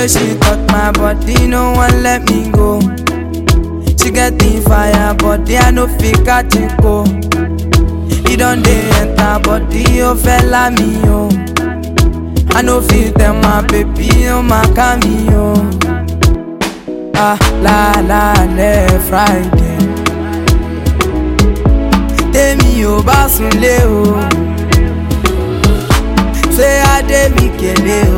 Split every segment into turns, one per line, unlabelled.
way she touch my body, no one let me go. She get the fire, body I no fit catch it go. It don't dey enter body, oh fella me oh. I no fit tell my baby, oh my cameo. Ah la la le Friday. Tèmi ò bá sunlé o. Ṣé adé mi kélé o.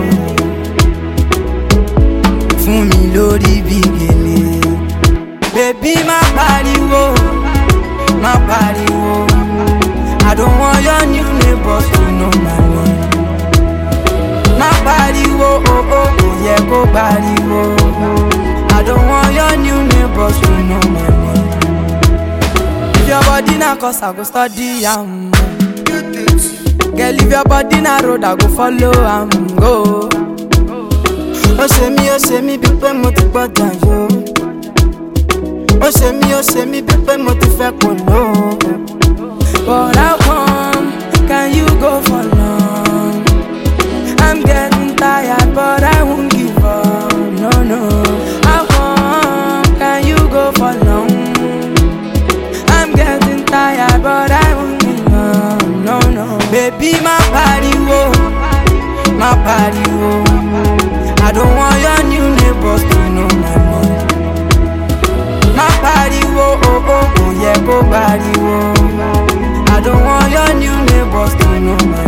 Fún mi lórí bí gèlè. Baby má pariwo, má pariwo. I don't want your new neighbors to know my name. Má pariwo, oh oh, kò yẹ kó pariwo. I don't want your new neighbors to know my name. If your body na cause I go study am. Girl, if your body na road I go follow am go. Ó ṣe mí bí pé mo ti gbọ́dọ̀ yó. Ó ṣe mí bí pé mo ti fẹ́ kò ló. But how come can you go for long? I'm getting tired but I won't give up, no no. How come can you go for long? I'm getting tired but I won't give up, no no. Baby má pariwo, má pariwo. I don't want your new neighbors to know my name. Má pariwo, oh oh, kò yẹ kó pariwo. I don't want your new neighbors to know my